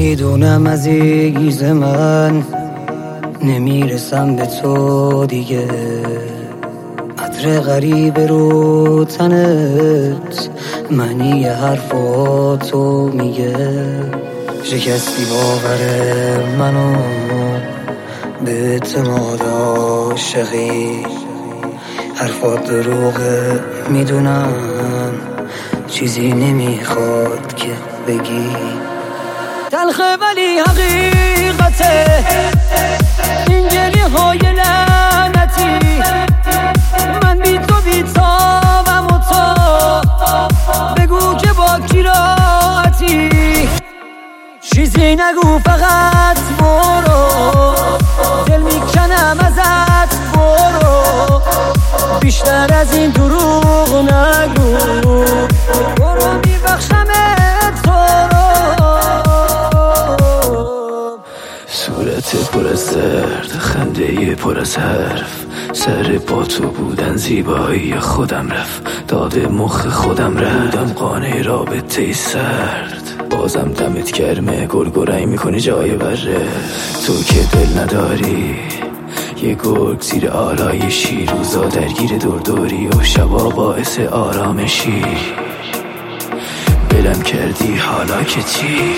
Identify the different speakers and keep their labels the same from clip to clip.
Speaker 1: میدونم عزیز من نمیرسم به تو دیگه، عطر غریب رو تنت معنی حرفاتو میگه. شکستی باور منو به اعتماد عاشقی، حرفات دروغه میدونم، چیزی نمیخواد که بگی. تلخه ولی حقیقته این گریه های لعنتی، من بی تو بی تابم و تو بگو که با کی راحتی. چیزی نگو فقط برو، دل میکنم ازت برو، بیشتر از این دروغ نگو، برو میبخشمت تو رو.
Speaker 2: صورت پر از درد، خنده پر از حرف، سر با تو بودن زیبایی خودم رفت، داد مخ خودم رفتم قانع رابطه سرد. بازم دمت گرمه، گرگرایی میکنی جای بره، تو که دل نداری یه گرگ زیر آرایشی، روزا درگیر دوردوری و شبا باعث آرامشی. بلم کردی حالا که چی؟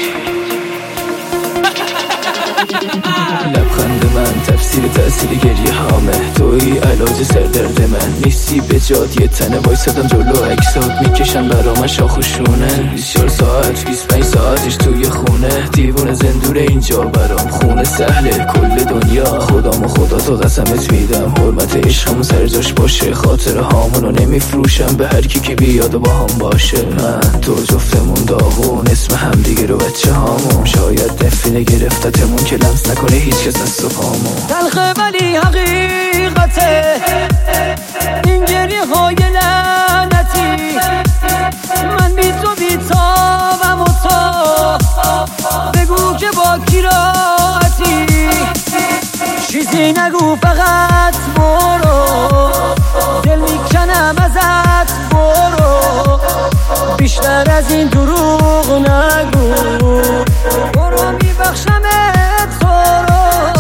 Speaker 2: لبخند من تفسیر تأثیر گریه هامه، توی علاج سردرد من نیستی به جاد، یه تنه وایسادم جلو اکسات میکشم برام شاخ و شونه. 24 ساعت 25 ساعتش توی خونه، دیوونه زندور اینجا برام خونه سهله کل دنیا. خدامو خدا تو قسمت میدم، حرمت عشقمون سر جاش باشه، خاطر هامونو نمیفروشم به هر کی که بیاد و با هم باشه. من تو جفتمون داغون، اسم هم دیگه رو بچه هامون، شاید نفینه گرفتتمون که لمس نکنه هیچ کس دست و پامون.
Speaker 1: تلخه ولی حقیقته این گریه های لعنتی، من بی تو بی تابم و تو بگو که با کی راحتی. چیزی نگو فقط برو، دل میکنم ازت برو، بیشتر از این دروغ نگو، برو میبخشمت تو رو.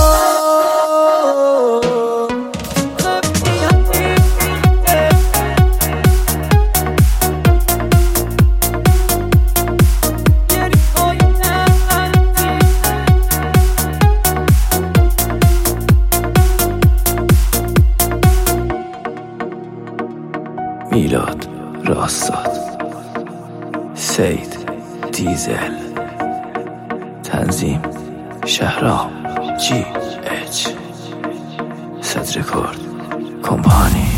Speaker 2: میلاد راستاد، سید دیزل، تنظیم شهرام GH، صدرکرد کمپانی.